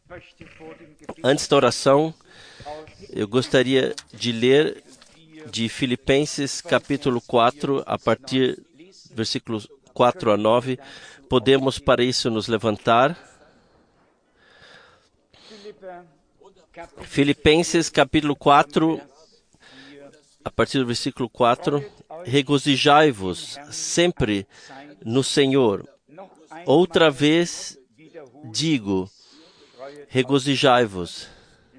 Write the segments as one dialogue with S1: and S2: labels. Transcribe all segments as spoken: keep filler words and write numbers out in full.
S1: Antes da oração, eu gostaria de ler de Filipenses capítulo quatro, a partir do versículos quatro a nove. Podemos para isso nos levantar. Filipenses capítulo quatro, a partir do versículo quatro. Regozijai-vos sempre no Senhor. Outra vez digo, regozijai-vos.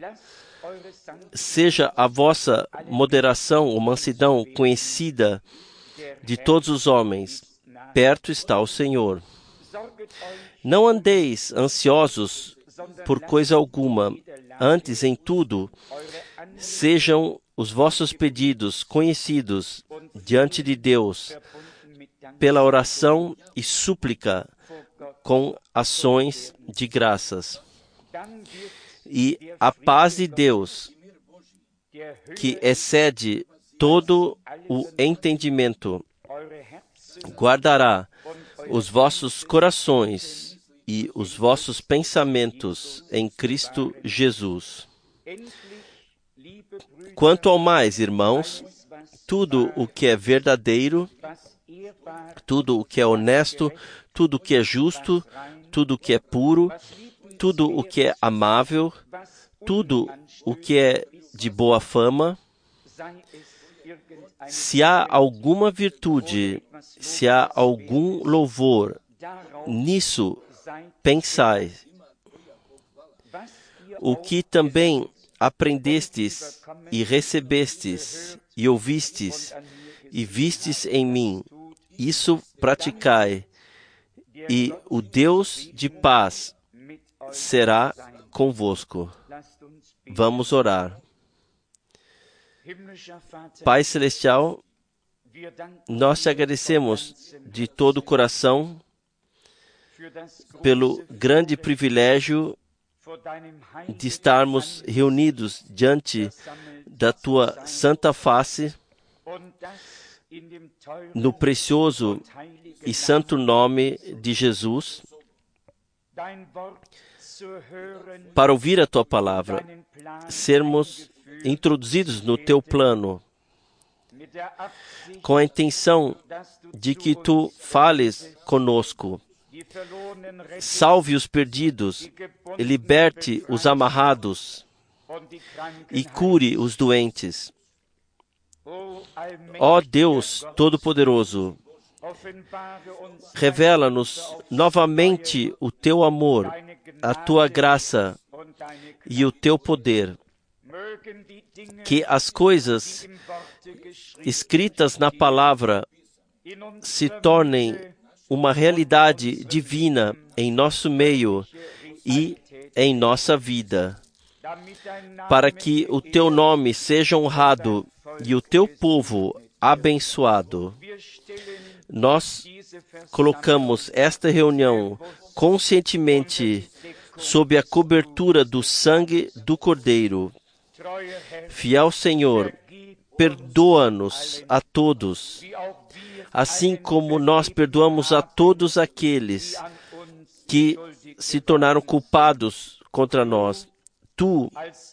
S1: Seja a vossa moderação ou mansidão conhecida de todos os homens. Perto está o Senhor. Não andeis ansiosos por coisa alguma, antes em tudo sejam os vossos pedidos conhecidos diante de Deus pela oração e súplica com ações de graças. E a paz de Deus, que excede todo o entendimento, guardará os vossos corações e os vossos pensamentos em Cristo Jesus. Quanto ao mais, irmãos, tudo o que é verdadeiro, tudo o que é honesto, tudo o que é justo, tudo o que é puro, tudo o que é amável, tudo o que é de boa fama, se há alguma virtude, se há algum louvor, nisso pensai. O que também aprendestes e recebestes e ouvistes e vistes em mim, isso praticai, e o Deus de paz será convosco. Vamos orar. Pai Celestial, nós te agradecemos de todo o coração pelo grande privilégio de estarmos reunidos diante da tua santa face, no precioso e santo nome de Jesus, para ouvir a tua palavra, sermos introduzidos no teu plano, com a intenção de que tu fales conosco, salve os perdidos, liberte os amarrados e cure os doentes. Ó Deus Todo-Poderoso, revela-nos novamente o teu amor, a tua graça e o teu poder. Que as coisas escritas na palavra se tornem uma realidade divina em nosso meio e em nossa vida, para que o teu nome seja honrado e o teu povo abençoado. Nós colocamos esta reunião conscientemente sob a cobertura do sangue do Cordeiro. Fiel Senhor, perdoa-nos a todos, assim como nós perdoamos a todos aqueles que se tornaram culpados contra nós. Tu,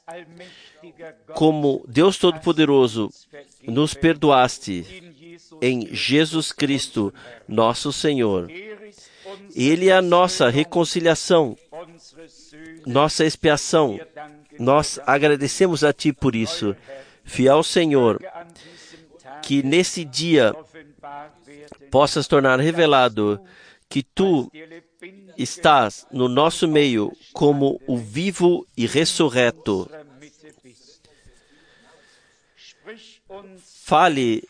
S1: como Deus Todo-Poderoso, nos perdoaste em Jesus Cristo, nosso Senhor. Ele é a nossa reconciliação, nossa expiação. Nós agradecemos a Ti por isso. Fiel Senhor, que nesse dia possas tornar revelado que Tu estás no nosso meio como o vivo e ressurreto. Fale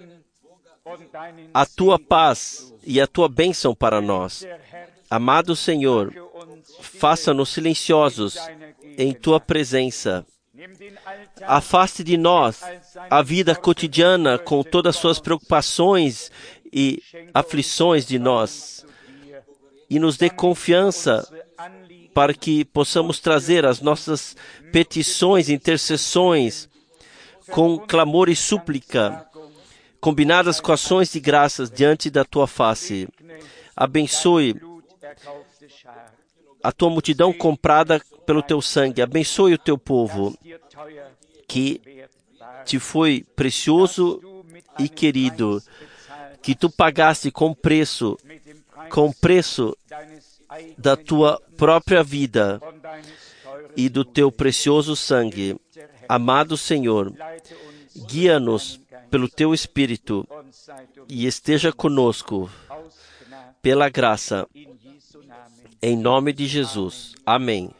S1: a Tua paz e a Tua bênção para nós. Amado Senhor, faça-nos silenciosos em Tua presença. Afaste de nós a vida cotidiana com todas as suas preocupações e aflições de nós. E nos dê confiança para que possamos trazer as nossas petições, intercessões, com clamor e súplica, combinadas com ações de graças diante da Tua face. Abençoe a tua multidão comprada pelo teu sangue. Abençoe o teu povo, que te foi precioso e querido, que tu pagaste com preço, com preço da tua própria vida e do teu precioso sangue. Amado Senhor, guia-nos pelo teu Espírito e esteja conosco pela graça, em nome de Jesus. Amém.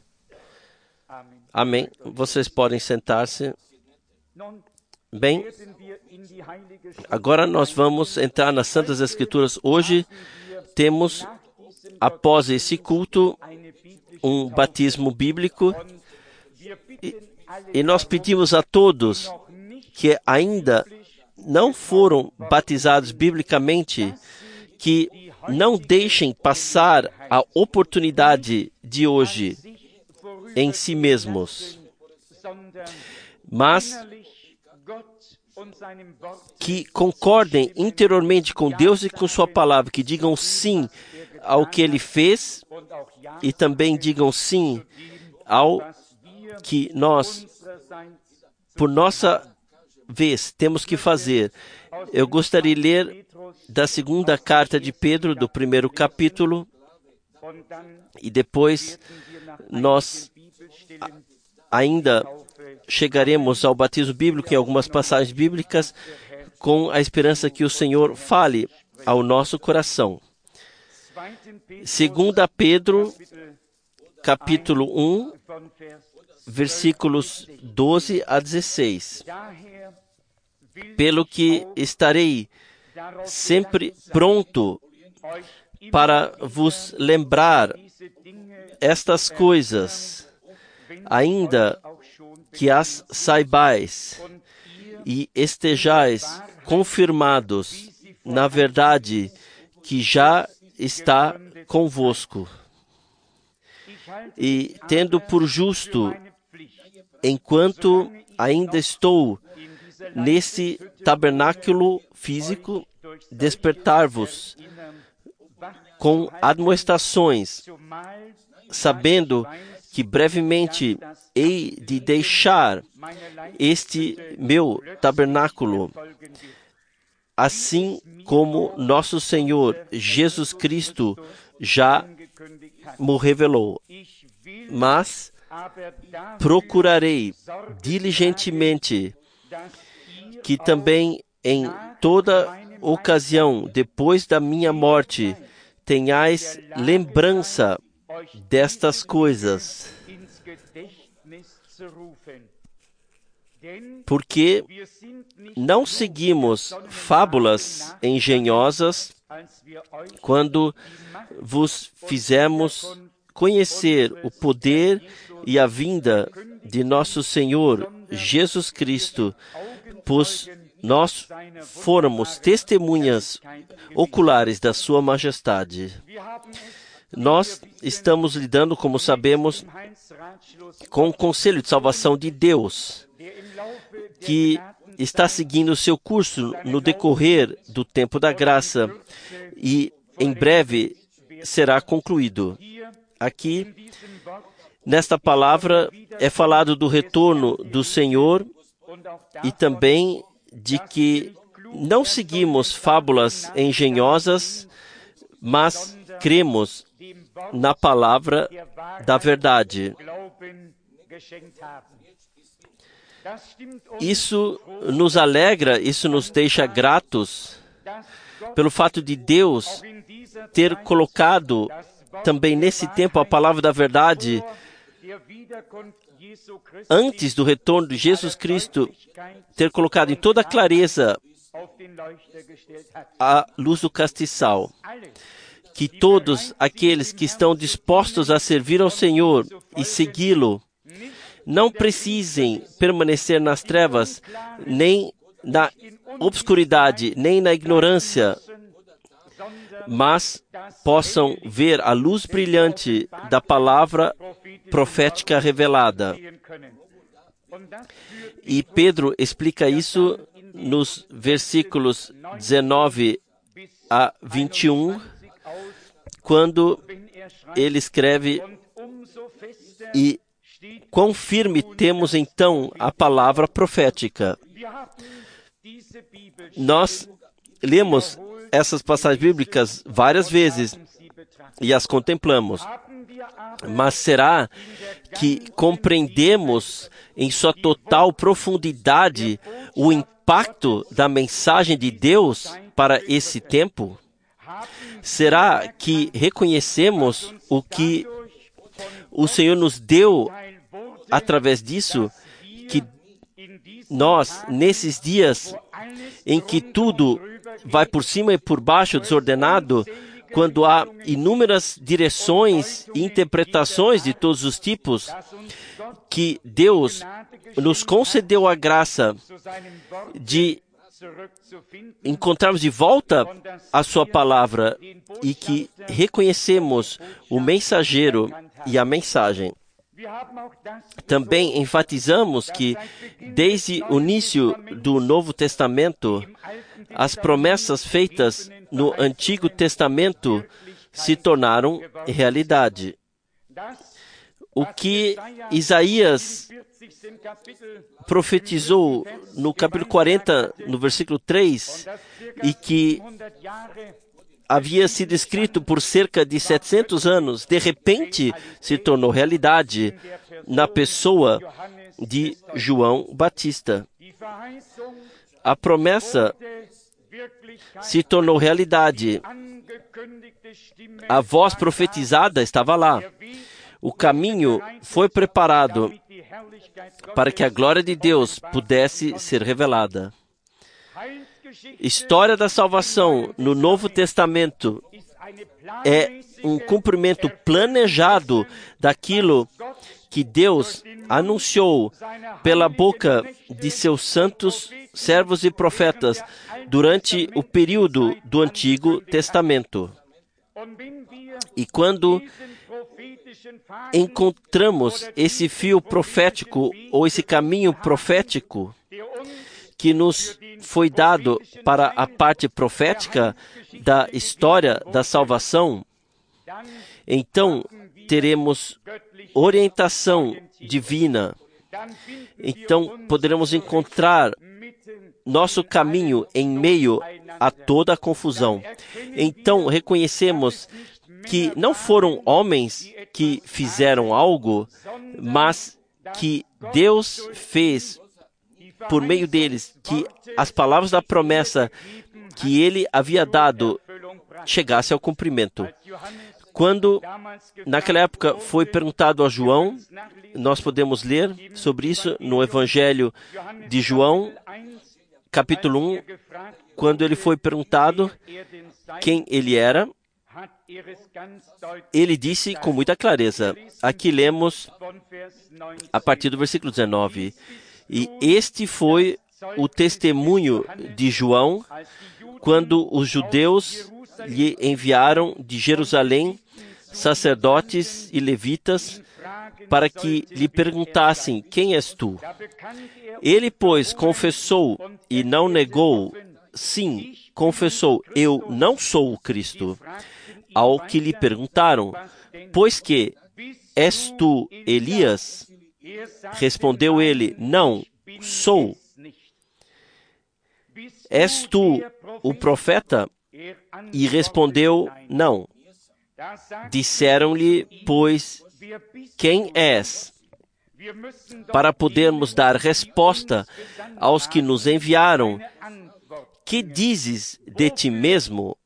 S1: Amém. Vocês podem sentar-se. Bem, agora nós vamos entrar nas Santas Escrituras. Hoje temos, após esse culto, um batismo bíblico. E, e nós pedimos a todos que ainda não foram batizados biblicamente, que não deixem passar a oportunidade de hoje em si mesmos, mas que concordem interiormente com Deus e com sua palavra, que digam sim ao que Ele fez e também digam sim ao que nós, por nossa vez, temos que fazer. Eu gostaria de ler da segunda carta de Pedro, do primeiro capítulo, e depois nós ainda chegaremos ao batismo bíblico em algumas passagens bíblicas, com a esperança que o Senhor fale ao nosso coração. Segunda Pedro, capítulo um, versículos doze a dezesseis. Pelo que estarei sempre pronto para vos lembrar estas coisas, ainda que as saibais e estejais confirmados na verdade que já está convosco. E tendo por justo, enquanto ainda estou nesse tabernáculo físico, despertar-vos com admoestações, sabendo que brevemente hei de deixar este meu tabernáculo, assim como nosso Senhor Jesus Cristo já me revelou. Mas procurarei diligentemente que também em toda ocasião, depois da minha morte, tenhais lembrança destas coisas. Porque não seguimos fábulas engenhosas quando vos fizemos conhecer o poder e a vinda de nosso Senhor Jesus Cristo, pois nós fôramos testemunhas oculares da sua majestade. Nós estamos lidando, como sabemos, com o Conselho de Salvação de Deus, que está seguindo o seu curso no decorrer do tempo da graça e em breve será concluído. Aqui, nesta palavra, é falado do retorno do Senhor e também de que não seguimos fábulas engenhosas, mas cremos na palavra da verdade. Isso nos alegra, isso nos deixa gratos pelo fato de Deus ter colocado também nesse tempo a palavra da verdade antes do retorno de Jesus Cristo, ter colocado em toda a clareza a luz do castiçal. Que todos aqueles que estão dispostos a servir ao Senhor e segui-lo não precisem permanecer nas trevas, nem na obscuridade, nem na ignorância, mas possam ver a luz brilhante da palavra profética revelada. E Pedro explica isso nos versículos dezenove a vinte e um, quando ele escreve, e quão firme temos então a palavra profética. Nós lemos essas passagens bíblicas várias vezes e as contemplamos. Mas será que compreendemos em sua total profundidade o impacto da mensagem de Deus para esse tempo? Será que reconhecemos o que o Senhor nos deu através disso? Que nós, nesses dias em que tudo vai por cima e por baixo desordenado, quando há inúmeras direções e interpretações de todos os tipos, que Deus nos concedeu a graça de encontrarmos de volta a sua palavra e que reconhecemos o mensageiro e a mensagem. Também enfatizamos que, desde o início do Novo Testamento, as promessas feitas no Antigo Testamento se tornaram realidade. O que Isaías profetizou no capítulo quarenta, no versículo três, e que havia sido escrito por cerca de setecentos anos, de repente se tornou realidade na pessoa de João Batista. A promessa se tornou realidade. A voz profetizada estava lá. O caminho foi preparado para que a glória de Deus pudesse ser revelada. História da salvação no Novo Testamento é um cumprimento planejado daquilo que Deus anunciou pela boca de seus santos servos e profetas durante o período do Antigo Testamento. E quando encontramos esse fio profético ou esse caminho profético que nos foi dado para a parte profética da história da salvação, então teremos orientação divina. Então poderemos encontrar nosso caminho em meio a toda a confusão. Então reconhecemos que não foram homens que fizeram algo, mas que Deus fez por meio deles, que as palavras da promessa que ele havia dado chegassem ao cumprimento. Quando, naquela época, foi perguntado a João, nós podemos ler sobre isso no Evangelho de João, capítulo um, quando ele foi perguntado quem ele era, ele disse com muita clareza. Aqui lemos a partir do versículo dezenove. E este foi o testemunho de João quando os judeus lhe enviaram de Jerusalém sacerdotes e levitas para que lhe perguntassem: quem és tu? Ele, pois, confessou e não negou. Sim, confessou: eu não sou o Cristo. Ao que lhe perguntaram: pois que, és tu Elias? Respondeu ele: não, sou. És tu o profeta? E respondeu: não. Disseram-lhe, pois, quem és? Para podermos dar resposta aos que nos enviaram. Que dizes de ti mesmo?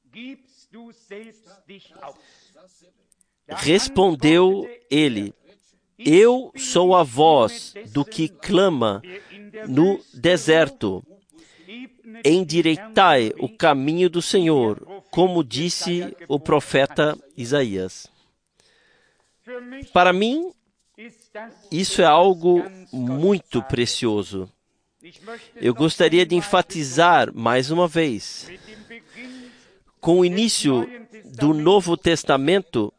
S1: Respondeu ele: eu sou a voz do que clama no deserto. Endireitai o caminho do Senhor, como disse o profeta Isaías. Para mim, isso é algo muito precioso. Eu gostaria de enfatizar mais uma vez. Com o início do Novo Testamento,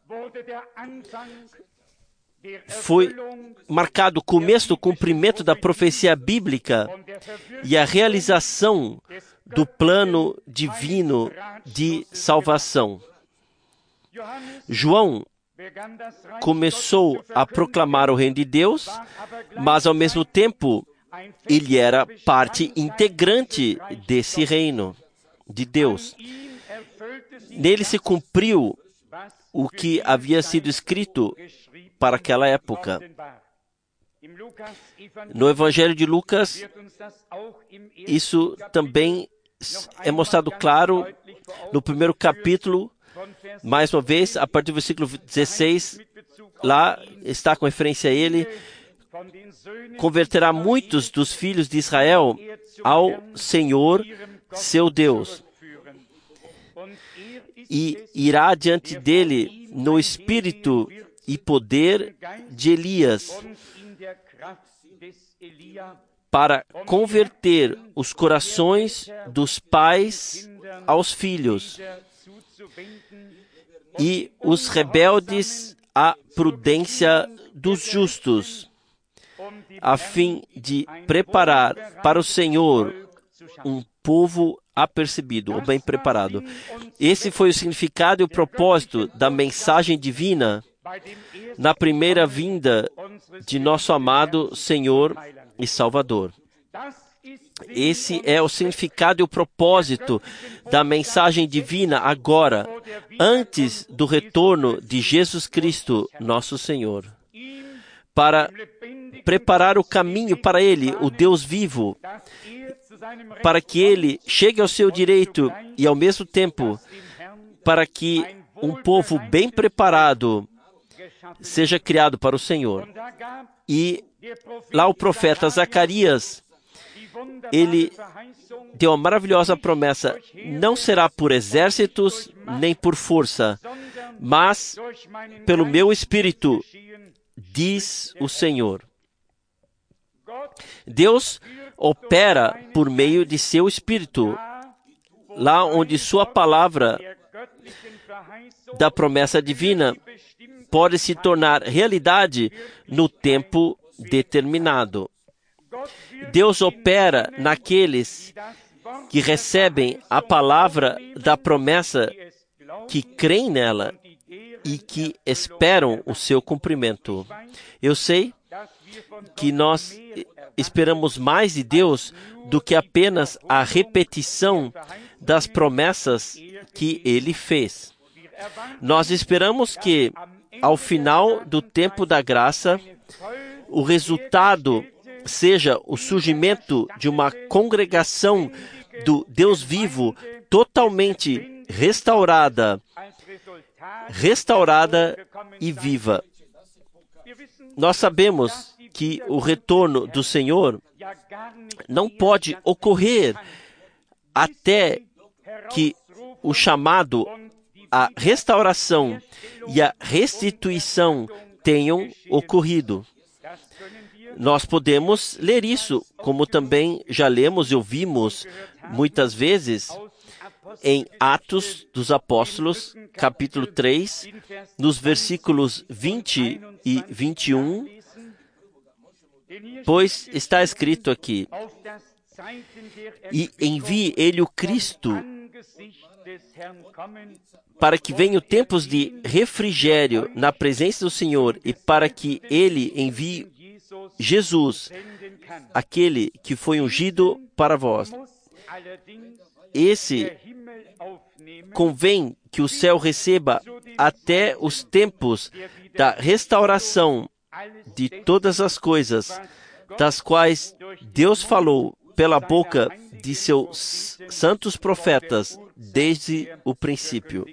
S1: foi marcado o começo do cumprimento da profecia bíblica e a realização do plano divino de salvação. João começou a proclamar o reino de Deus, mas ao mesmo tempo ele era parte integrante desse reino de Deus. Nele se cumpriu o que havia sido escrito para aquela época. No Evangelho de Lucas, isso também é mostrado claro no primeiro capítulo, mais uma vez, a partir do versículo dezesseis, lá está com referência a ele, converterá muitos dos filhos de Israel ao Senhor, seu Deus, e irá diante dele no espírito e poder de Elias, para converter os corações dos pais aos filhos e os rebeldes à prudência dos justos, a fim de preparar para o Senhor um povo apercebido, ou bem preparado. Esse foi o significado e o propósito da mensagem divina na primeira vinda de nosso amado Senhor e Salvador. Esse é o significado e o propósito da mensagem divina agora, antes do retorno de Jesus Cristo, nosso Senhor, para preparar o caminho para Ele, o Deus vivo, para que Ele chegue ao seu direito e, ao mesmo tempo, para que um povo bem preparado seja criado para o Senhor. E lá o profeta Zacarias, ele deu uma maravilhosa promessa: não será por exércitos nem por força, mas pelo meu Espírito, diz o Senhor. Deus opera por meio de seu Espírito, lá onde sua palavra da promessa divina pode se tornar realidade no tempo determinado. Deus opera naqueles que recebem a palavra da promessa, que creem nela e que esperam o seu cumprimento. Eu sei que nós esperamos mais de Deus do que apenas a repetição das promessas que Ele fez. Nós esperamos que, ao final do tempo da graça, o resultado seja o surgimento de uma congregação do Deus vivo totalmente restaurada, restaurada e viva. Nós sabemos que o retorno do Senhor não pode ocorrer até que o chamado, a restauração e a restituição tenham ocorrido. Nós podemos ler isso, como também já lemos e ouvimos muitas vezes em Atos dos Apóstolos, capítulo três, nos versículos vinte e vinte e um, pois está escrito aqui: e envie ele o Cristo, para que venham tempos de refrigério na presença do Senhor, e para que ele envie Jesus, aquele que foi ungido para vós. Esse convém que o céu receba até os tempos da restauração de todas as coisas, das quais Deus falou pela boca de seus santos profetas desde o princípio.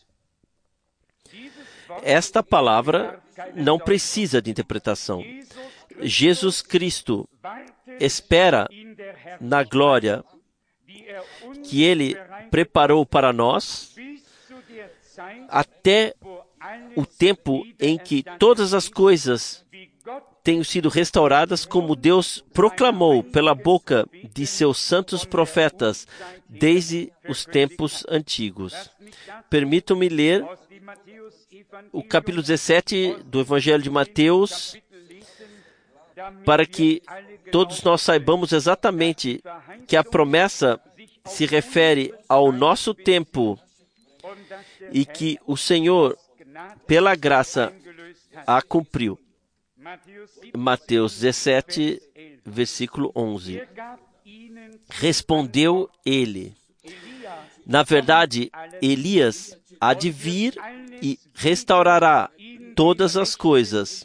S1: Esta palavra não precisa de interpretação. Jesus Cristo espera na glória que Ele preparou para nós até o tempo em que todas as coisas tenham sido restauradas, como Deus proclamou pela boca de seus santos profetas desde os tempos antigos. Permitam-me ler o capítulo dezessete do Evangelho de Mateus, para que todos nós saibamos exatamente que a promessa se refere ao nosso tempo e que o Senhor pela graça a cumpriu. Mateus dezessete, versículo onze. Respondeu ele: na verdade, Elias há de vir e restaurará todas as coisas.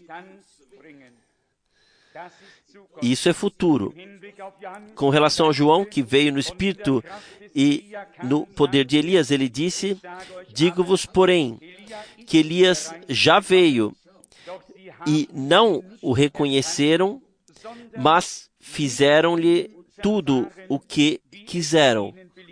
S1: Isso é futuro. Com relação a João, que veio no Espírito e no poder de Elias, ele disse: digo-vos, porém, que Elias já veio e não o reconheceram, mas fizeram-lhe tudo o que quiseram.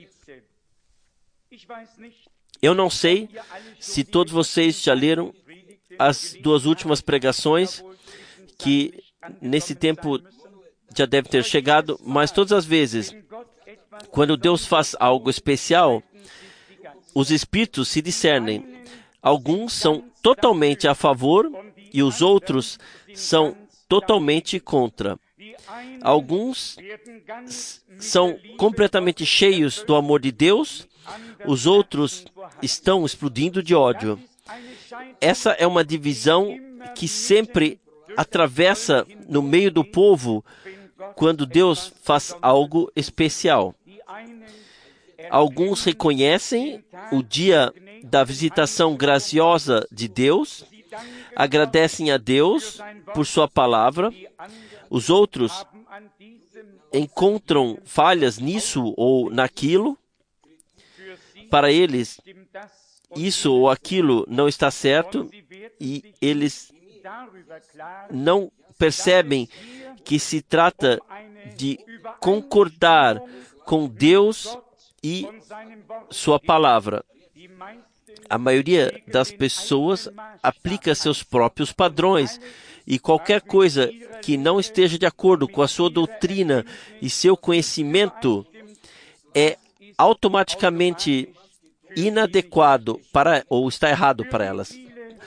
S1: Eu não sei se todos vocês já leram as duas últimas pregações, que nesse tempo já deve ter chegado, mas todas as vezes, quando Deus faz algo especial, os espíritos se discernem. Alguns são totalmente a favor e os outros são totalmente contra. Alguns são completamente cheios do amor de Deus, os outros estão explodindo de ódio. Essa é uma divisão que sempre atravessa no meio do povo quando Deus faz algo especial. Alguns reconhecem o dia da visitação graciosa de Deus, agradecem a Deus por sua palavra. Os outros encontram falhas nisso ou naquilo. Para eles, isso ou aquilo não está certo e eles não percebem que se trata de concordar com Deus e sua palavra. A maioria das pessoas aplica seus próprios padrões e qualquer coisa que não esteja de acordo com a sua doutrina e seu conhecimento é automaticamente inadequado para ou está errado para elas.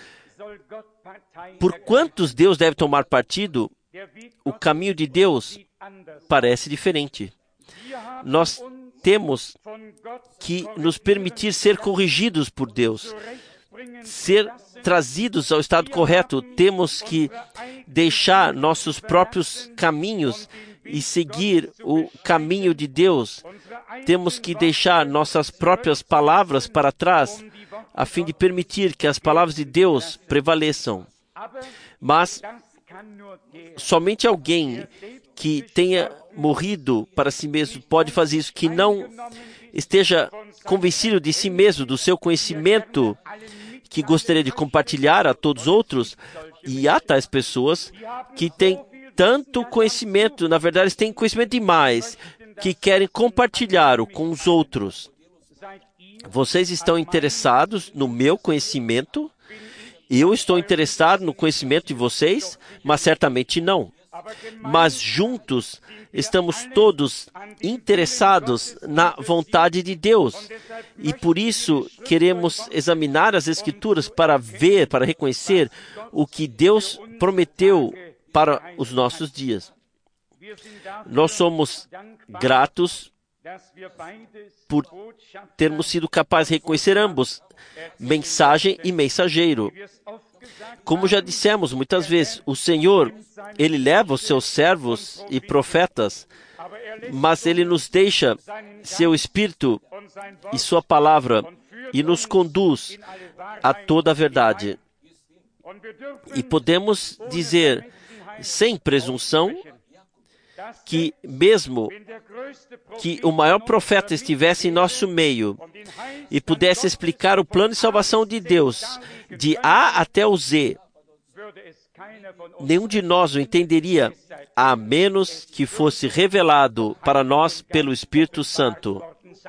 S1: Por quantos Deus deve tomar partido, o caminho de Deus parece diferente. Nós temos que nos permitir ser corrigidos por Deus, ser trazidos ao estado correto. Temos que deixar nossos próprios caminhos e seguir o caminho de Deus. Temos que deixar nossas próprias palavras para trás, a fim de permitir que as palavras de Deus prevaleçam. Mas somente alguém que tenha morrido para si mesmo pode fazer isso, que não esteja convencido de si mesmo, do seu conhecimento, que gostaria de compartilhar a todos os outros. E há tais pessoas que têm tanto conhecimento, na verdade, eles têm conhecimento demais, que querem compartilhar-o com os outros. Vocês estão interessados no meu conhecimento? Eu estou interessado no conhecimento de vocês? Mas certamente não. Mas juntos estamos todos interessados na vontade de Deus. E por isso queremos examinar as Escrituras para ver, para reconhecer o que Deus prometeu para os nossos dias. Nós somos gratos por termos sido capazes de reconhecer ambos, mensagem e mensageiro. Como já dissemos muitas vezes, o Senhor, Ele leva os seus servos e profetas, mas Ele nos deixa seu Espírito e sua palavra e nos conduz a toda a verdade. E podemos dizer, sem presunção, que mesmo que o maior profeta estivesse em nosso meio e pudesse explicar o plano de salvação de Deus, de A até o Z, nenhum de nós o entenderia, a menos que fosse revelado para nós pelo Espírito Santo.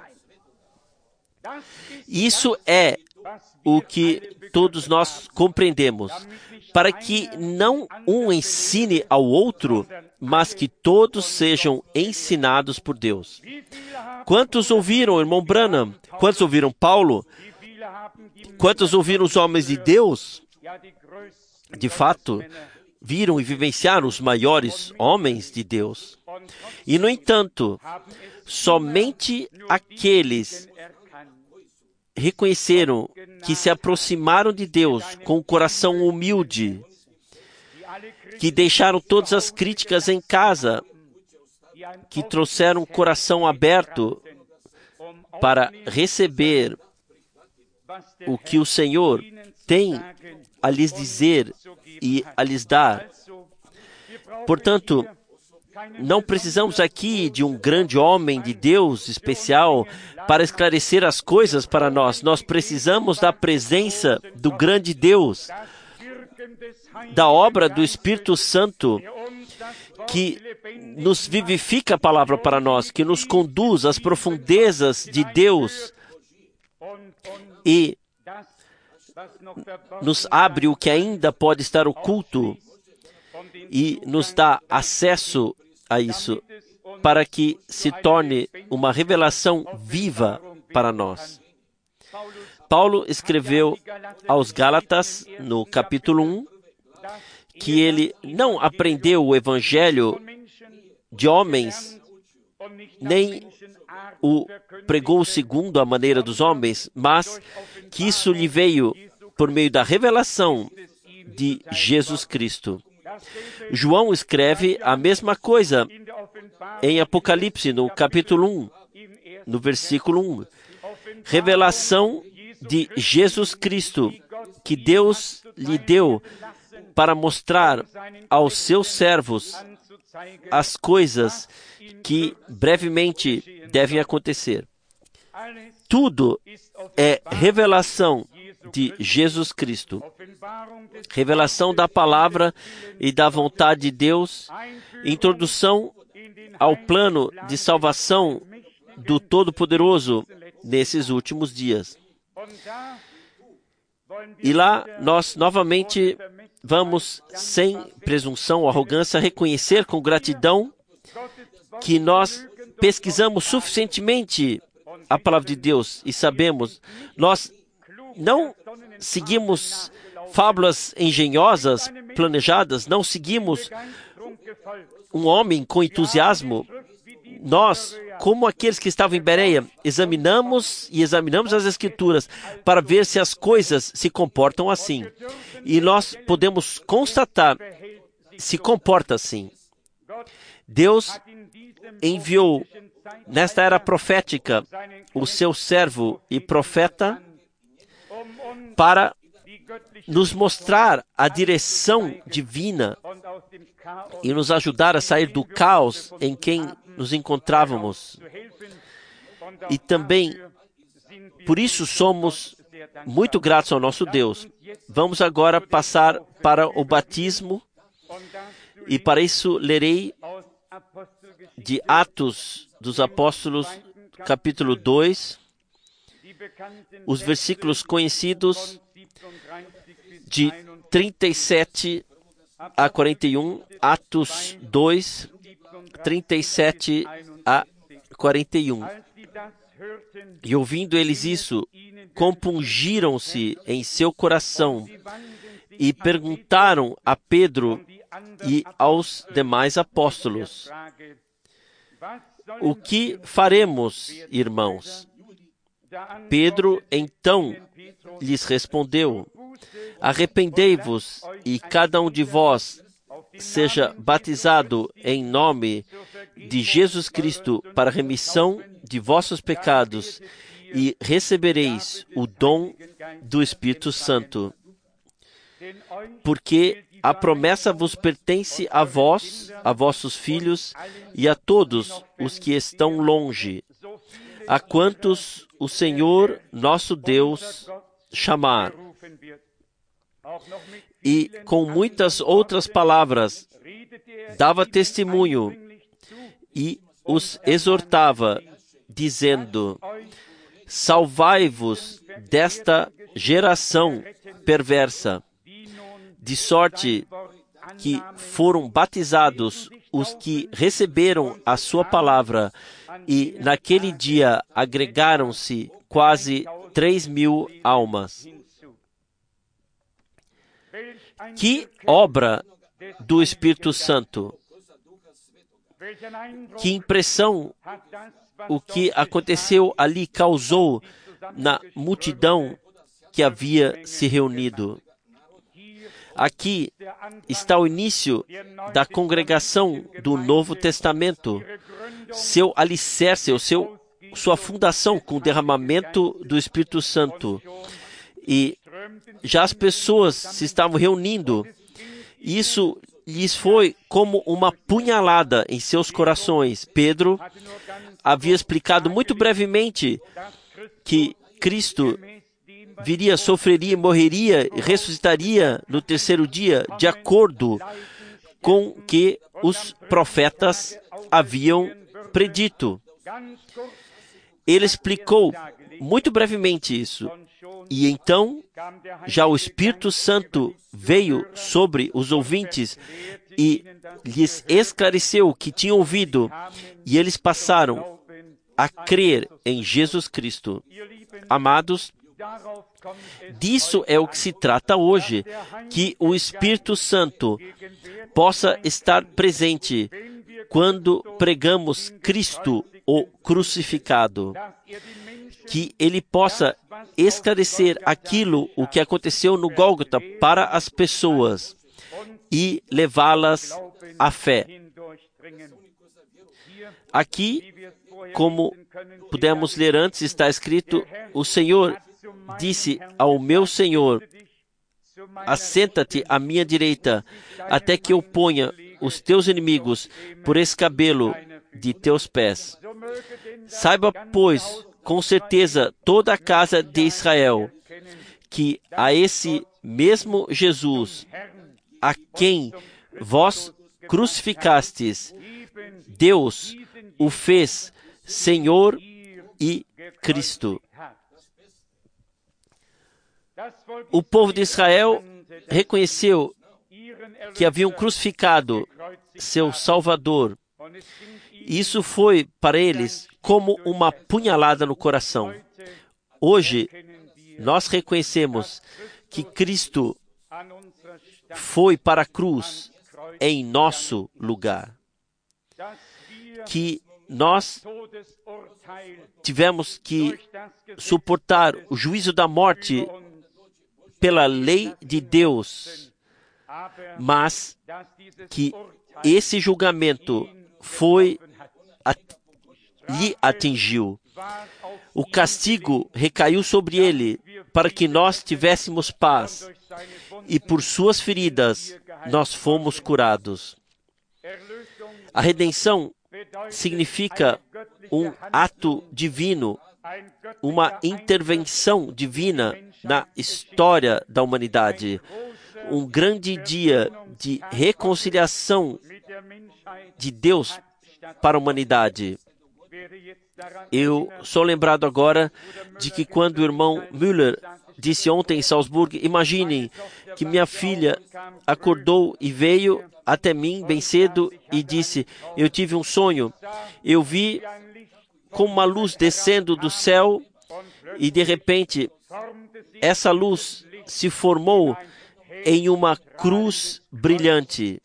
S1: Isso é o que todos nós compreendemos, para que não um ensine ao outro, mas que todos sejam ensinados por Deus. Quantos ouviram, irmão Branham? Quantos ouviram Paulo? Quantos ouviram os homens de Deus? De fato, viram e vivenciaram os maiores homens de Deus. E, no entanto, somente aqueles reconheceram que se aproximaram de Deus com um coração humilde, que deixaram todas as críticas em casa, que trouxeram um coração aberto para receber o que o Senhor tem a lhes dizer e a lhes dar. Portanto, não precisamos aqui de um grande homem de Deus especial para esclarecer as coisas para nós. Nós precisamos da presença do grande Deus, da obra do Espírito Santo, que nos vivifica a palavra para nós, que nos conduz às profundezas de Deus e nos abre o que ainda pode estar oculto e nos dá acesso a isso, para que se torne uma revelação viva para nós. Paulo escreveu aos Gálatas, no capítulo um, que ele não aprendeu o evangelho de homens, nem o pregou segundo a maneira dos homens, mas que isso lhe veio por meio da revelação de Jesus Cristo. João escreve a mesma coisa em Apocalipse, no capítulo um, no versículo um. Revelação de Jesus Cristo, que Deus lhe deu para mostrar aos seus servos as coisas que brevemente devem acontecer. Tudo é revelação de Jesus Cristo. Revelação da palavra e da vontade de Deus. Introdução ao plano de salvação do Todo-Poderoso nesses últimos dias. E lá nós novamente vamos, sem presunção ou arrogância, reconhecer com gratidão que nós pesquisamos suficientemente a palavra de Deus e sabemos, nós não seguimos fábulas engenhosas, planejadas, não seguimos um homem com entusiasmo. Nós, como aqueles que estavam em Bereia, examinamos e examinamos as Escrituras para ver se as coisas se comportam assim. E nós podemos constatar se comporta assim. Deus enviou nesta era profética o seu servo e profeta para nos mostrar a direção divina e nos ajudar a sair do caos em quem nos encontrávamos. E também, por isso, somos muito gratos ao nosso Deus. Vamos agora passar para o batismo, e para isso lerei de Atos dos Apóstolos, capítulo dois, os versículos conhecidos de trinta e sete a quarenta e um, Atos dois, trinta e sete a quarenta e um. E ouvindo eles isso, compungiram-se em seu coração e perguntaram a Pedro e aos demais apóstolos: o que faremos, irmãos? Pedro então lhes respondeu: arrependei-vos e cada um de vós seja batizado em nome de Jesus Cristo para a remissão de vossos pecados e recebereis o dom do Espírito Santo. Porque a promessa vos pertence a vós, a vossos filhos e a todos os que estão longe, a quantos o Senhor nosso Deus chamar. E com muitas outras palavras dava testemunho e os exortava, dizendo: salvai-vos desta geração perversa. De sorte que foram batizados os que receberam a sua palavra, e naquele dia agregaram-se quase três mil almas. Que obra do Espírito Santo! Que impressão o que aconteceu ali causou na multidão que havia se reunido. Aqui está o início da congregação do Novo Testamento, seu alicerce, o seu, sua fundação com o derramamento do Espírito Santo. E já as pessoas se estavam reunindo. Isso lhes foi como uma punhalada em seus corações. Pedro havia explicado muito brevemente que Cristo viria, sofreria, morreria e ressuscitaria no terceiro dia, de acordo com o que os profetas haviam predito. Ele explicou muito brevemente isso. E então, já o Espírito Santo veio sobre os ouvintes e lhes esclareceu o que tinham ouvido, e eles passaram a crer em Jesus Cristo. Amados, disso é o que se trata hoje, que o Espírito Santo possa estar presente quando pregamos Cristo, o crucificado. Que Ele possa esclarecer aquilo, o que aconteceu no Gólgota para as pessoas e levá-las à fé. Aqui, como pudemos ler antes, está escrito: o Senhor disse ao meu Senhor: assenta-te à minha direita, até que eu ponha os teus inimigos por escabelo de teus pés. Saiba, pois, com certeza, toda a casa de Israel, que a esse mesmo Jesus, a quem vós crucificastes, Deus o fez Senhor e Cristo. O povo de Israel reconheceu que haviam crucificado seu Salvador. Isso foi para eles como uma punhalada no coração. Hoje, nós reconhecemos que Cristo foi para a cruz em nosso lugar. Que nós tivemos que suportar o juízo da morte pela lei de Deus, mas que esse julgamento foi lhe atingiu. O castigo recaiu sobre ele para que nós tivéssemos paz, e por suas feridas nós fomos curados. A redenção significa um ato divino, uma intervenção divina na história da humanidade, um grande dia de reconciliação de Deus para a humanidade. Eu sou lembrado agora de que quando o irmão Müller disse ontem em Salzburg, imaginem que minha filha acordou e veio até mim bem cedo e disse: eu tive um sonho, eu vi como uma luz descendo do céu e de repente essa luz se formou em uma cruz brilhante.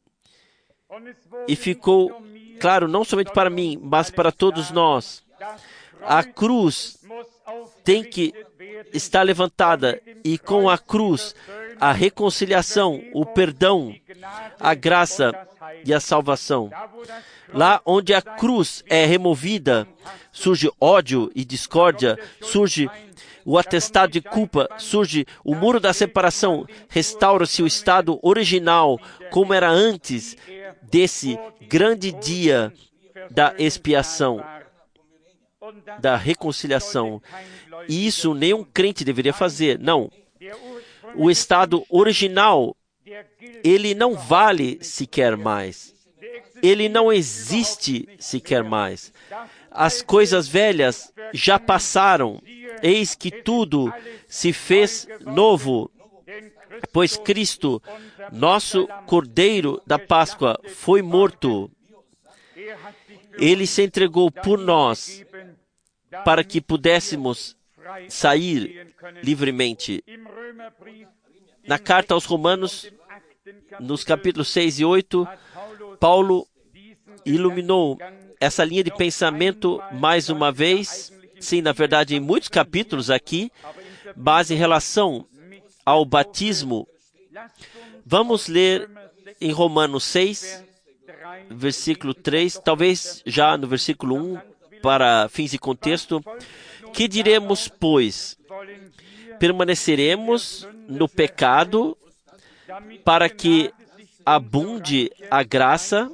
S1: E ficou claro, não somente para mim, mas para todos nós. A cruz tem que estar levantada, e com a cruz, a reconciliação, o perdão, a graça e a salvação. Lá onde a cruz é removida, surge ódio e discórdia, surge o atestado de culpa, surge o muro da separação, restaura-se o estado original, como era antes desse grande dia da expiação, da reconciliação. E isso nenhum crente deveria fazer. Não. O estado original, ele não vale sequer mais. Ele não existe sequer mais. As coisas velhas já passaram. Eis que tudo se fez novo. Pois Cristo, nosso Cordeiro da Páscoa, foi morto. Ele se entregou por nós para que pudéssemos sair livremente. Na carta aos Romanos, nos capítulos seis e oito, Paulo iluminou essa linha de pensamento mais uma vez, Sim, na verdade, em muitos capítulos aqui, mas em relação ao batismo, vamos ler em Romanos seis, versículo três, talvez já no versículo um, para fins de contexto. Que diremos, pois? Permaneceremos no pecado para que abunde a graça?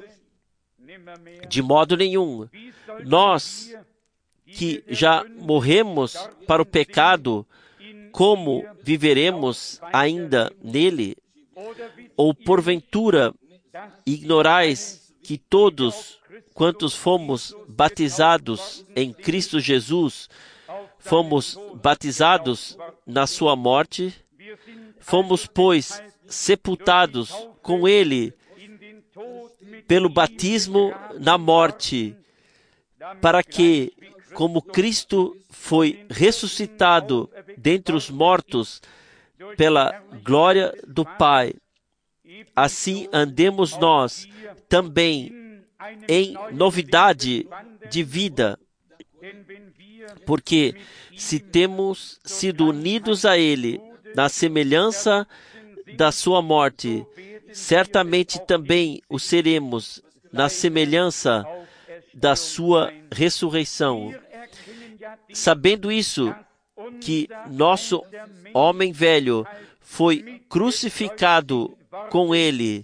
S1: De modo nenhum. Nós que já morremos para o pecado, como viveremos ainda nele? Ou porventura ignorais que todos quantos fomos batizados em Cristo Jesus, fomos batizados na sua morte? Fomos, pois, sepultados com ele pelo batismo na morte, para que, como Cristo foi ressuscitado dentre os mortos pela glória do Pai, assim andemos nós também em novidade de vida. Porque se temos sido unidos a Ele na semelhança da sua morte, certamente também o seremos na semelhança da sua ressurreição. Sabendo isso, que nosso homem velho foi crucificado com ele,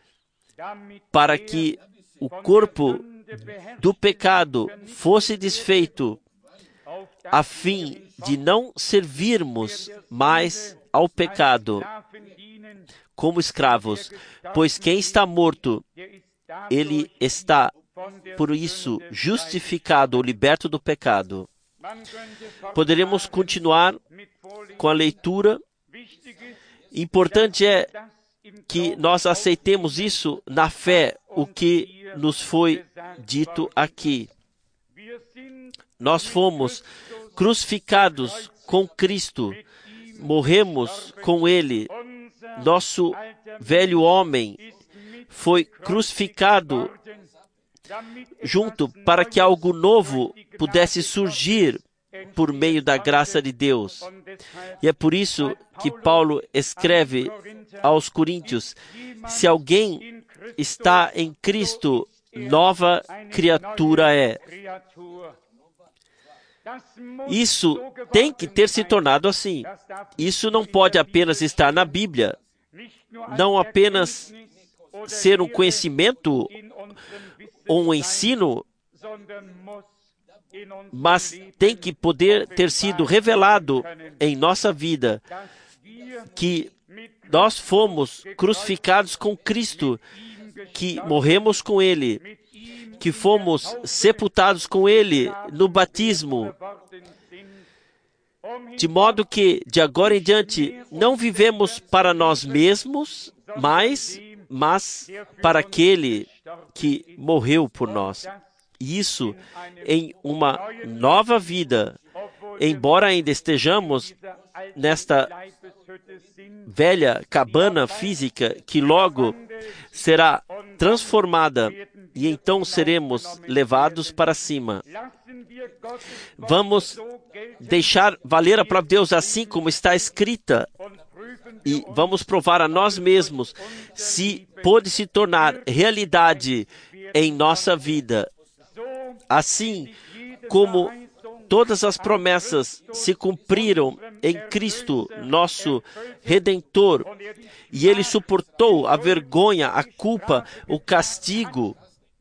S1: para que o corpo do pecado fosse desfeito, a fim de não servirmos mais ao pecado como escravos, pois quem está morto, ele está, por isso, justificado ou liberto do pecado. Poderemos continuar com a leitura. Importante é que nós aceitemos isso na fé, o que nos foi dito aqui. Nós fomos crucificados com Cristo, morremos com Ele. Nosso velho homem foi crucificado junto para que algo novo pudesse surgir por meio da graça de Deus. E é por isso que Paulo escreve aos Coríntios: se alguém está em Cristo, nova criatura é. Isso tem que ter se tornado assim. Isso não pode apenas estar na Bíblia, não apenas ser um conhecimento ou um ensino, mas tem que poder ter sido revelado em nossa vida, que nós fomos crucificados com Cristo, que morremos com Ele, que fomos sepultados com Ele no batismo, de modo que, de agora em diante, não vivemos para nós mesmos mais, mas para aquele que morreu por nós. Isso em uma nova vida, embora ainda estejamos nesta velha cabana física que logo será transformada e então seremos levados para cima. Vamos deixar valer a palavra de Deus assim como está escrita e vamos provar a nós mesmos se pode se tornar realidade em nossa vida. Assim como todas as promessas se cumpriram em Cristo, nosso Redentor, e Ele suportou a vergonha, a culpa, o castigo,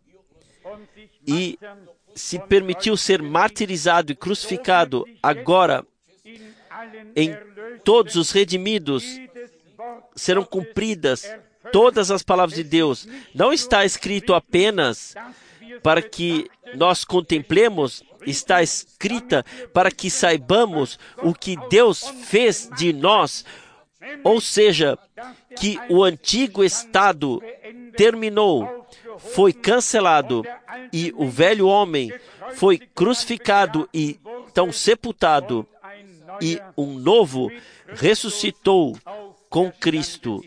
S1: e se permitiu ser martirizado e crucificado. Agora, em todos os redimidos serão cumpridas todas as palavras de Deus. Não está escrito apenas para que nós contemplemos, está escrita para que saibamos o que Deus fez de nós, ou seja, que o antigo estado terminou, foi cancelado e o velho homem foi crucificado e então sepultado e um novo ressuscitou com Cristo.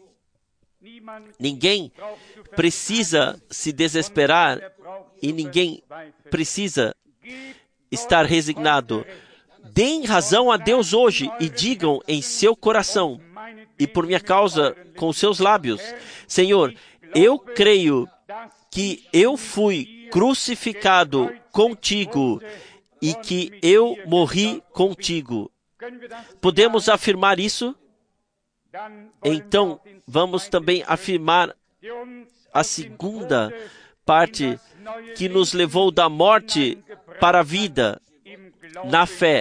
S1: Ninguém precisa se desesperar e ninguém precisa estar resignado. Deem razão a Deus hoje e digam em seu coração e por minha causa com seus lábios: Senhor, eu creio que eu fui crucificado contigo e que eu morri contigo. Podemos afirmar isso? Então, vamos também afirmar a segunda parte que nos levou da morte para a vida na fé.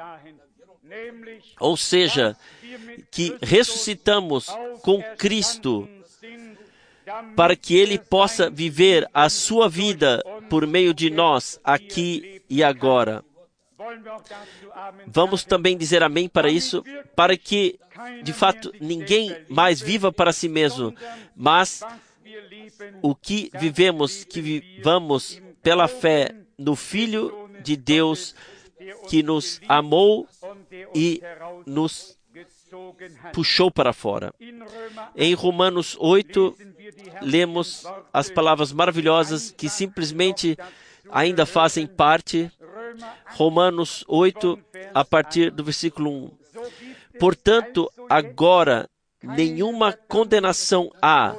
S1: Ou seja, que ressuscitamos com Cristo para que Ele possa viver a sua vida por meio de nós, aqui e agora. Vamos também dizer amém para isso, para que, de fato, ninguém mais viva para si mesmo, mas o que vivemos, que vivamos pela fé no Filho de Deus, que nos amou e nos puxou para fora. Em Romanos oito, lemos as palavras maravilhosas que simplesmente ainda fazem parte. Romanos oito, a partir do versículo um. Portanto, agora nenhuma condenação há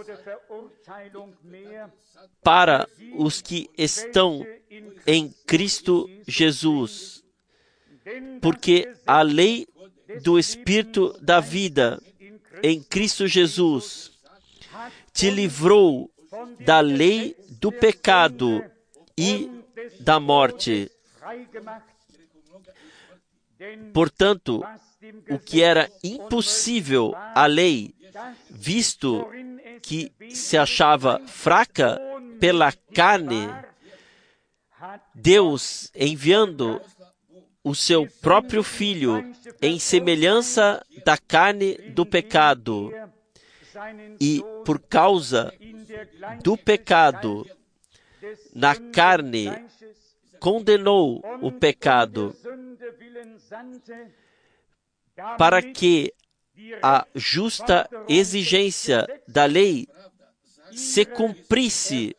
S1: para os que estão em Cristo Jesus, porque a lei do Espírito da vida em Cristo Jesus te livrou da lei do pecado e da morte. Portanto, o que era impossível à lei, visto que se achava fraca pela carne, Deus, enviando o seu próprio Filho em semelhança da carne do pecado, e por causa do pecado na carne, condenou o pecado, para que a justa exigência da lei se cumprisse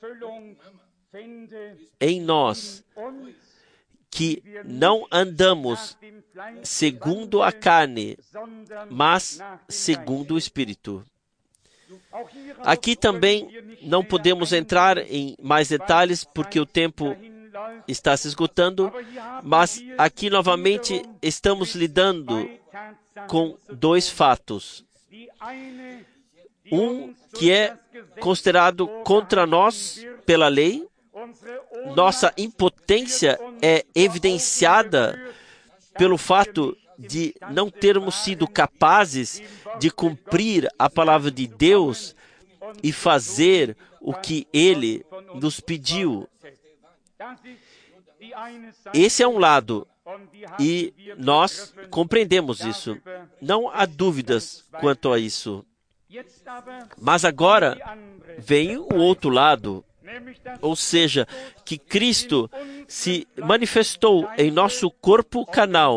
S1: em nós, que não andamos segundo a carne, mas segundo o Espírito. Aqui também não podemos entrar em mais detalhes, porque o tempo está se esgotando, mas aqui novamente estamos lidando com dois fatos. Um que é considerado contra nós pela lei. Nossa impotência é evidenciada pelo fato de não termos sido capazes de cumprir a palavra de Deus e fazer o que Ele nos pediu. Esse é um lado, e nós compreendemos isso. Não há dúvidas quanto a isso. Mas agora vem o outro lado, ou seja, que Cristo se manifestou em nosso corpo carnal,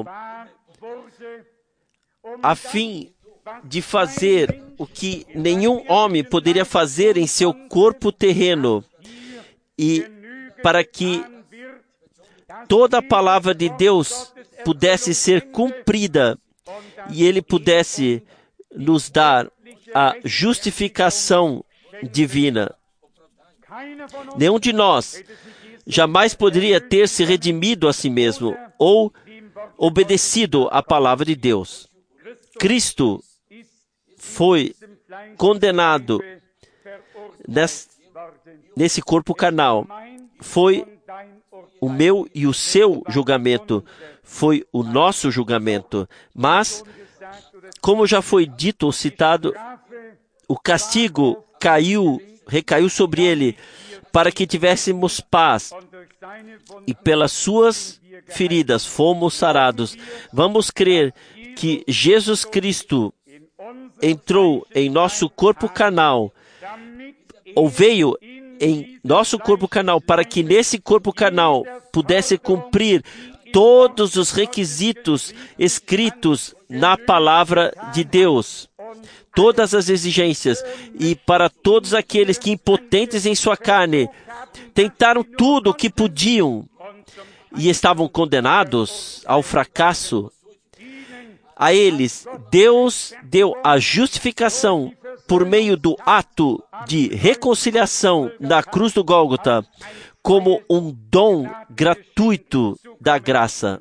S1: a fim de fazer o que nenhum homem poderia fazer em seu corpo terreno, e para que toda a palavra de Deus pudesse ser cumprida e Ele pudesse nos dar a justificação divina. Nenhum de nós jamais poderia ter se redimido a si mesmo ou obedecido à palavra de Deus. Cristo foi condenado nesse, nesse corpo carnal. Foi o meu e o seu julgamento. Foi o nosso julgamento. Mas, como já foi dito ou citado, o castigo caiu, recaiu sobre ele, para que tivéssemos paz. E pelas suas feridas fomos sarados. Vamos crer que Jesus Cristo entrou em nosso corpo carnal, ou veio em nosso corpo carnal, para que nesse corpo carnal pudesse cumprir todos os requisitos escritos na palavra de Deus, todas as exigências, e para todos aqueles que, impotentes em sua carne, tentaram tudo o que podiam e estavam condenados ao fracasso, a eles Deus deu a justificação por meio do ato de reconciliação na cruz do Gólgota, como um dom gratuito da graça.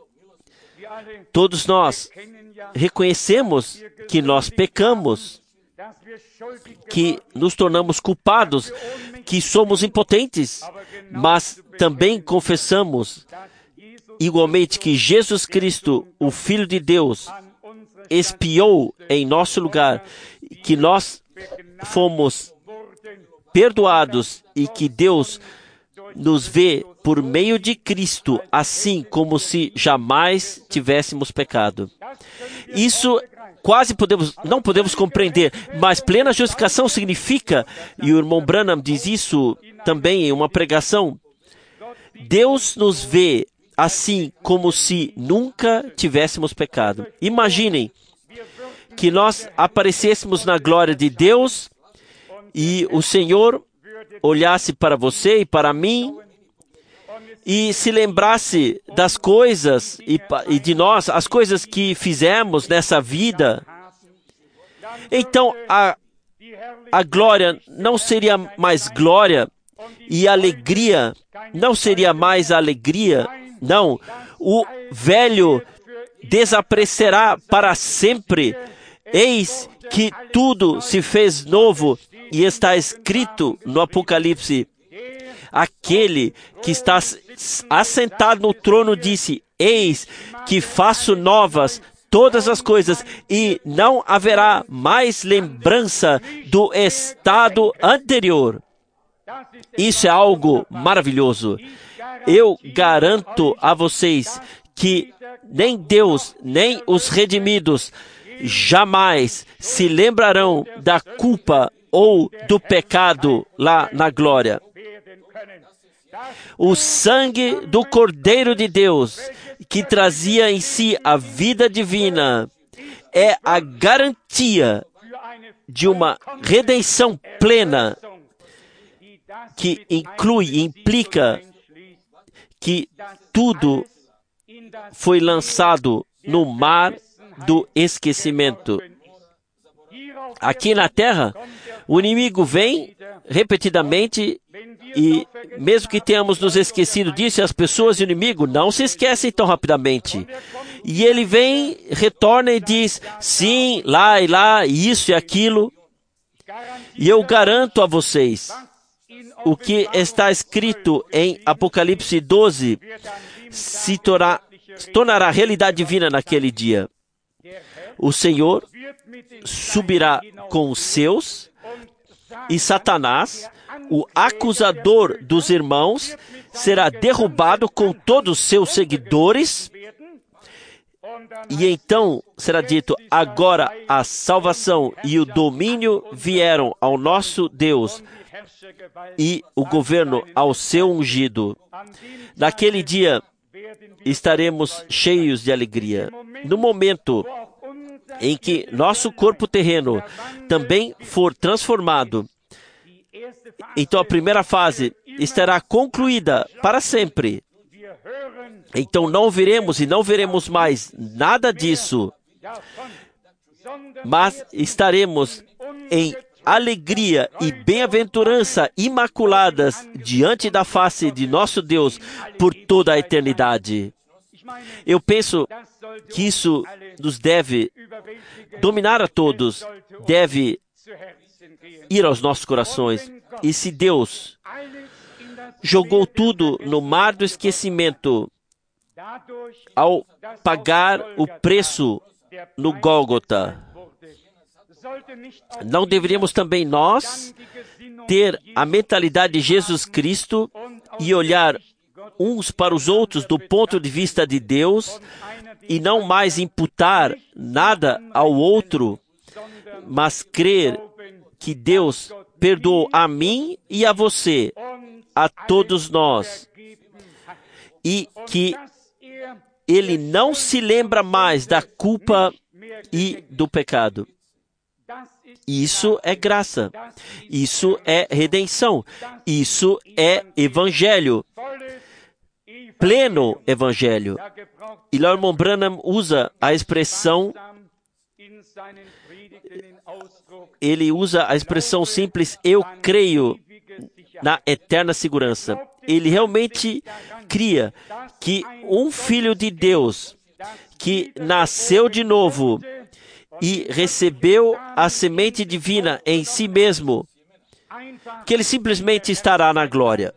S1: Todos nós reconhecemos que nós pecamos, que nos tornamos culpados, que somos impotentes, mas também confessamos igualmente que Jesus Cristo, o Filho de Deus, expiou em nosso lugar, que nós fomos perdoados e que Deus nos vê por meio de Cristo, assim como se jamais tivéssemos pecado. Isso quase podemos, não podemos compreender, mas plena justificação significa, e o irmão Branham diz isso também em uma pregação, Deus nos vê assim como se nunca tivéssemos pecado. Imaginem que nós aparecêssemos na glória de Deus e o Senhor olhasse para você e para mim e se lembrasse das coisas e, e de nós, as coisas que fizemos nessa vida. Então, a, a glória não seria mais glória e a alegria não seria mais alegria. Não, o velho desaparecerá para sempre. Eis que tudo se fez novo e está escrito no Apocalipse. Aquele que está assentado no trono disse: Eis que faço novas todas as coisas e não haverá mais lembrança do estado anterior. Isso é algo maravilhoso. Eu garanto a vocês que nem Deus, nem os redimidos jamais se lembrarão da culpa ou do pecado lá na glória. O sangue do Cordeiro de Deus, que trazia em si a vida divina, é a garantia de uma redenção plena, que inclui e implica que tudo foi lançado no mar do esquecimento. Aqui na terra, o inimigo vem repetidamente e mesmo que tenhamos nos esquecido disso, as pessoas e o inimigo não se esquecem tão rapidamente. E ele vem, retorna e diz, sim, lá e lá, isso e aquilo. E eu garanto a vocês, o que está escrito em Apocalipse doze se tornar, se tornará realidade divina naquele dia. O Senhor subirá com os seus e Satanás, o acusador dos irmãos, será derrubado com todos os seus seguidores. E então será dito, agora a salvação e o domínio vieram ao nosso Deus e o governo ao seu ungido. Naquele dia estaremos cheios de alegria. No momento em que nosso corpo terreno também for transformado, então a primeira fase estará concluída para sempre. Então não veremos e não veremos mais nada disso, mas estaremos em alegria e bem-aventurança imaculadas diante da face de nosso Deus por toda a eternidade. Eu penso que isso nos deve dominar a todos, deve ir aos nossos corações. E se Deus jogou tudo no mar do esquecimento ao pagar o preço no Gólgota, não deveríamos também nós ter a mentalidade de Jesus Cristo e olhar uns para os outros do ponto de vista de Deus e não mais imputar nada ao outro, mas crer que Deus perdoou a mim e a você, a todos nós, e que Ele não se lembra mais da culpa e do pecado. Isso é graça. Isso é redenção. Isso é evangelho. pleno evangelho. E Lord Irmão Branham usa a expressão, ele usa a expressão simples, eu creio na eterna segurança. Ele realmente cria que um filho de Deus que nasceu de novo e recebeu a semente divina em si mesmo, que ele simplesmente estará na glória.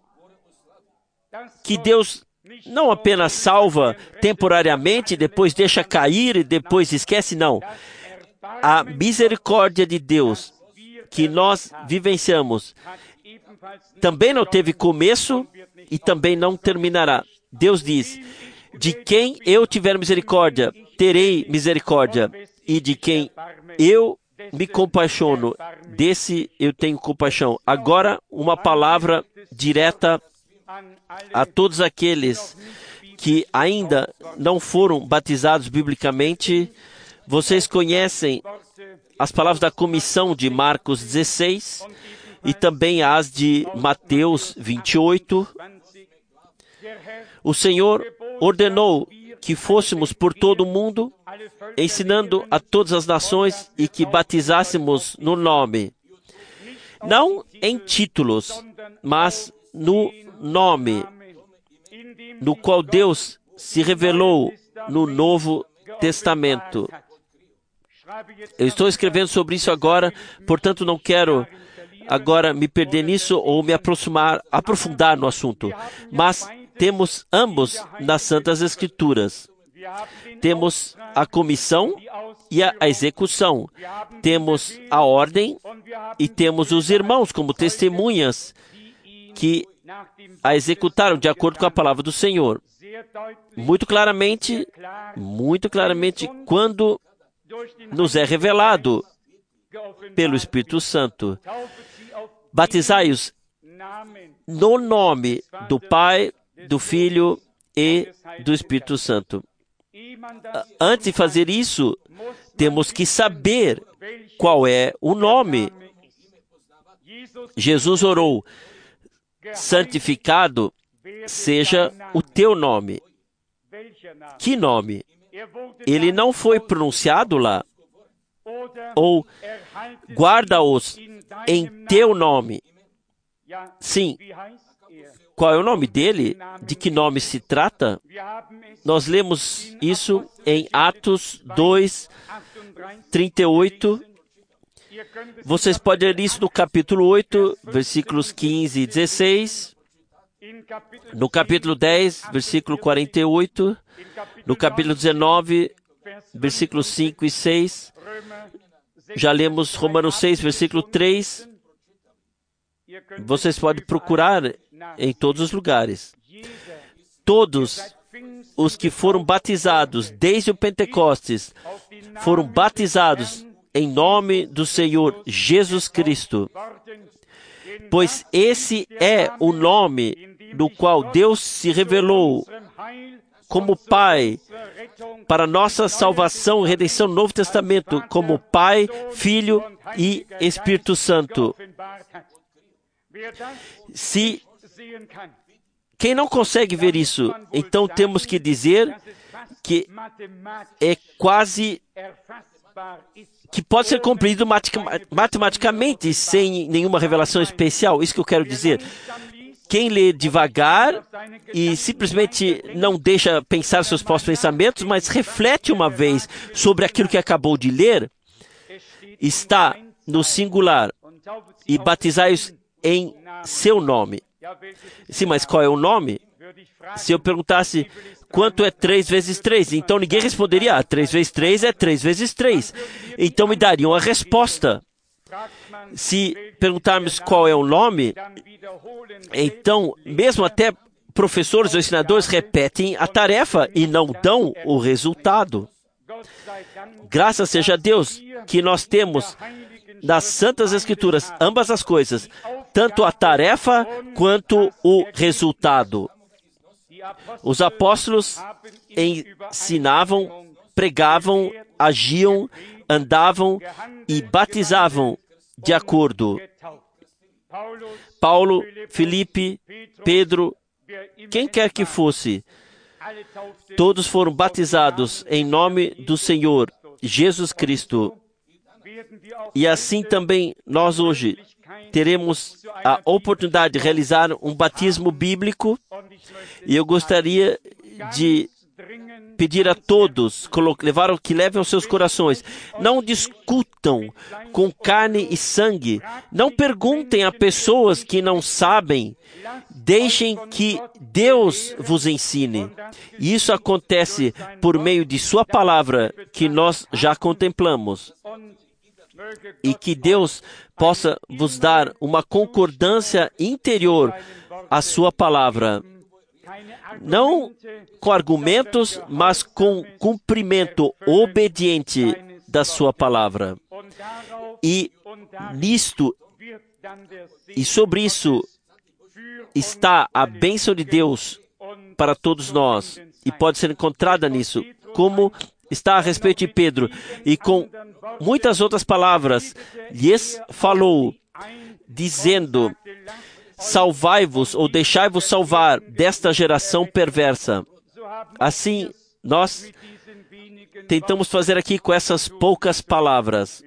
S1: Que Deus não apenas salva temporariamente, depois deixa cair e depois esquece, não. A misericórdia de Deus que nós vivenciamos também não teve começo e também não terminará. Deus diz, de quem eu tiver misericórdia, terei misericórdia. E de quem eu me compaixono, desse eu tenho compaixão. Agora, uma palavra direta a todos aqueles que ainda não foram batizados biblicamente. Vocês conhecem as palavras da comissão de Marcos dezesseis e também as de Mateus vinte e oito. O Senhor ordenou que fôssemos por todo o mundo, ensinando a todas as nações e que batizássemos no nome, não em títulos, mas no nome, no qual Deus se revelou no Novo Testamento. Eu estou escrevendo sobre isso agora, portanto não quero agora me perder nisso ou me aproximar, aprofundar no assunto, mas temos ambos nas Santas Escrituras. Temos a comissão e a execução. Temos a ordem e temos os irmãos como testemunhas que a executaram de acordo com a palavra do Senhor. Muito claramente, muito claramente, quando nos é revelado pelo Espírito Santo. Batizai-os no nome do Pai, do Filho e do Espírito Santo. Antes de fazer isso, temos que saber qual é o nome. Jesus orou, santificado seja o teu nome. Que nome? Ele não foi pronunciado lá. Ou guarda-os em teu nome. Sim. Qual é o nome dele? De que nome se trata? Nós lemos isso em Atos dois, trinta e oito. Vocês podem ler isso no capítulo oito, versículos quinze e dezesseis. No capítulo dez, versículo quarenta e oito. No capítulo dezenove, versículos cinco e seis. Já lemos Romanos seis, versículo três. Vocês podem procurar em todos os lugares. Todos os que foram batizados desde o Pentecostes foram batizados em nome do Senhor Jesus Cristo, pois esse é o nome no qual Deus se revelou como Pai para nossa salvação e redenção no Novo Testamento, como Pai, Filho e Espírito Santo. Se quem não consegue ver isso, então temos que dizer que é quase que pode ser compreendido matematicamente sem nenhuma revelação especial. Isso que eu quero dizer. Quem lê devagar e simplesmente não deixa pensar seus próprios pensamentos, mas reflete uma vez sobre aquilo que acabou de ler, está no singular, e batizai-os em seu nome. Sim, mas qual é o nome? Se eu perguntasse quanto é três vezes três, então ninguém responderia, ah, três vezes três é três vezes três. Então me dariam a resposta. Se perguntarmos qual é o nome, então, mesmo até professores ou ensinadores repetem a tarefa e não dão o resultado. Graças seja a Deus que nós temos nas Santas Escrituras ambas as coisas, tanto a tarefa quanto o resultado. Os apóstolos ensinavam, pregavam, agiam, andavam e batizavam de acordo. Paulo, Filipe, Pedro, quem quer que fosse, todos foram batizados em nome do Senhor Jesus Cristo. E assim também nós hoje teremos a oportunidade de realizar um batismo bíblico. E eu gostaria de pedir a todos levar, que levem aos seus corações. Não discutam com carne e sangue. Não perguntem a pessoas que não sabem. Deixem que Deus vos ensine. E isso acontece por meio de sua palavra, que nós já contemplamos. E que Deus possa vos dar uma concordância interior à sua palavra. Não com argumentos, mas com cumprimento obediente da sua palavra. E nisto, e sobre isso, está a bênção de Deus para todos nós. E pode ser encontrada nisso, como está a respeito de Pedro. E com muitas outras palavras, lhes falou, dizendo: salvai-vos ou deixai-vos salvar desta geração perversa. Assim, nós tentamos fazer aqui com essas poucas palavras.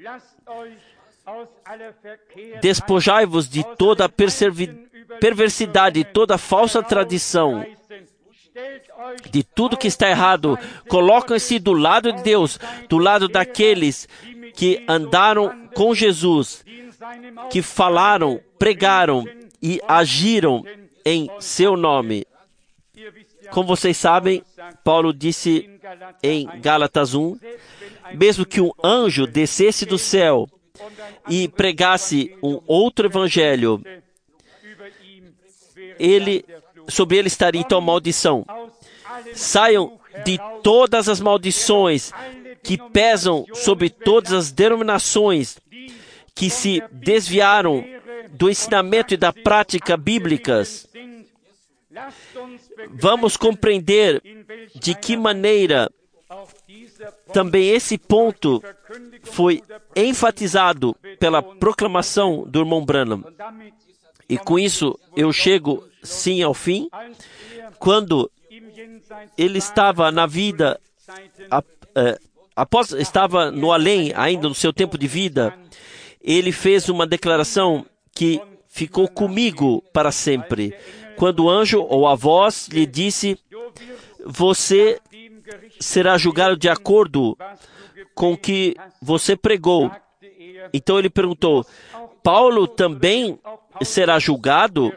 S1: Despojai-vos de toda a perversidade, toda falsa tradição, de tudo que está errado. Colocam-se do lado de Deus, do lado daqueles que andaram com Jesus, que falaram, pregaram e agiram em seu nome. Como vocês sabem, Paulo disse em Gálatas um, mesmo que um anjo descesse do céu e pregasse um outro evangelho, ele, sobre ele estaria então maldição. Saiam de todas as maldições que pesam sobre todas as denominações que se desviaram do ensinamento e da prática bíblicas. Vamos compreender de que maneira também esse ponto foi enfatizado pela proclamação do irmão Branham. E com isso eu chego sim ao fim. Quando ele estava na vida, após estava no além, ainda no seu tempo de vida, ele fez uma declaração que ficou comigo para sempre. Quando o anjo ou a voz lhe disse: você será julgado de acordo com o que você pregou. Então ele perguntou: Paulo também será julgado?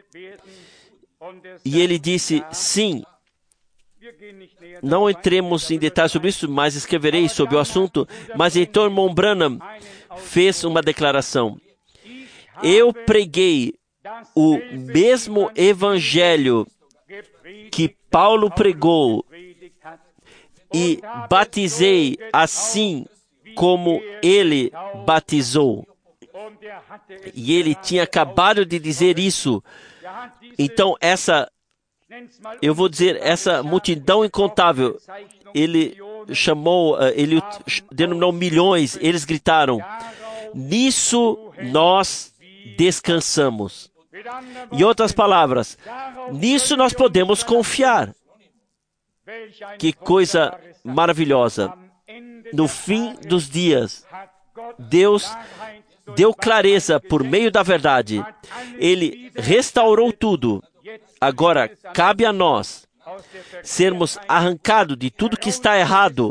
S1: E ele disse: sim. Não entremos em detalhes sobre isso, mas escreverei sobre o assunto. Mas então o irmão Branham fez uma declaração: eu preguei o mesmo evangelho que Paulo pregou e batizei assim como ele batizou. E ele tinha acabado de dizer isso. Então essa, eu vou dizer, essa multidão incontável, ele chamou, ele denominou milhões, eles gritaram: nisso nós descansamos. Em outras palavras, nisso nós podemos confiar. Que coisa maravilhosa. No fim dos dias, Deus deu clareza por meio da verdade. Ele restaurou tudo. Agora, cabe a nós sermos arrancados de tudo que está errado,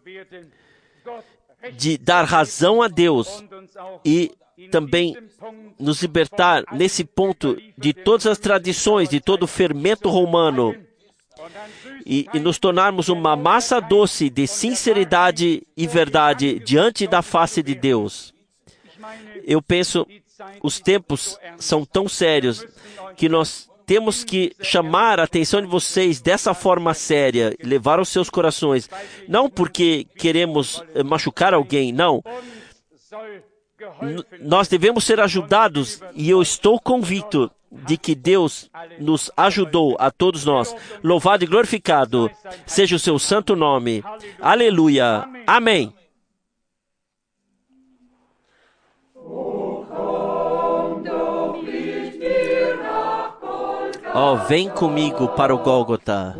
S1: de dar razão a Deus e também nos libertar nesse ponto de todas as tradições, de todo o fermento romano, e, e nos tornarmos uma massa doce de sinceridade e verdade diante da face de Deus. Eu penso, os tempos são tão sérios que nós temos que chamar a atenção de vocês dessa forma séria, levar aos seus corações, não porque queremos machucar alguém, não. N- nós devemos ser ajudados, e eu estou convicto de que Deus nos ajudou a todos nós. Louvado e glorificado seja o seu santo nome. Aleluia. Amém. Ó, vem comigo para o Gólgota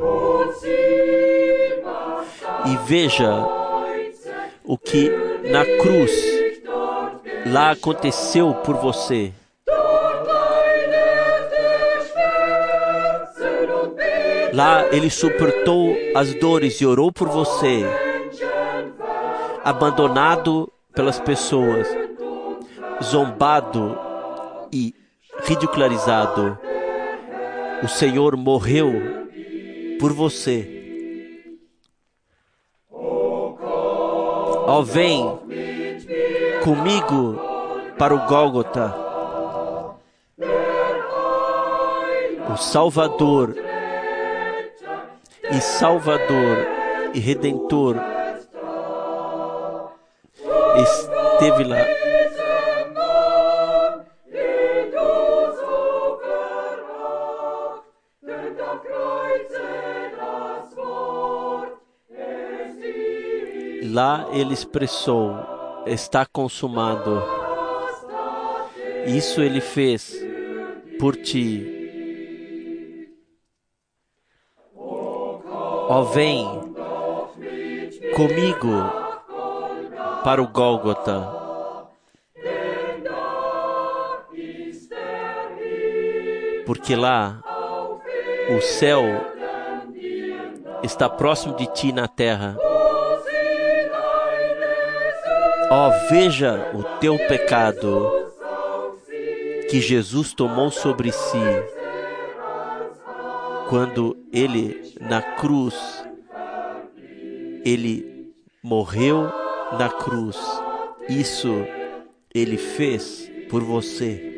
S1: e veja o que na cruz lá aconteceu por você. Lá ele suportou as dores e orou por você, abandonado pelas pessoas, zombado e ridicularizado. O Senhor morreu por você. Ó, vem comigo para o Gólgota. O Salvador e Salvador e Redentor esteve lá. Lá ele expressou: está consumado. Isso ele fez por ti. Ó, vem comigo para o Gólgota. Porque lá o céu está próximo de ti na terra. Ó, veja o teu pecado que Jesus tomou sobre si quando ele na cruz, ele morreu na cruz. Isso ele fez por você.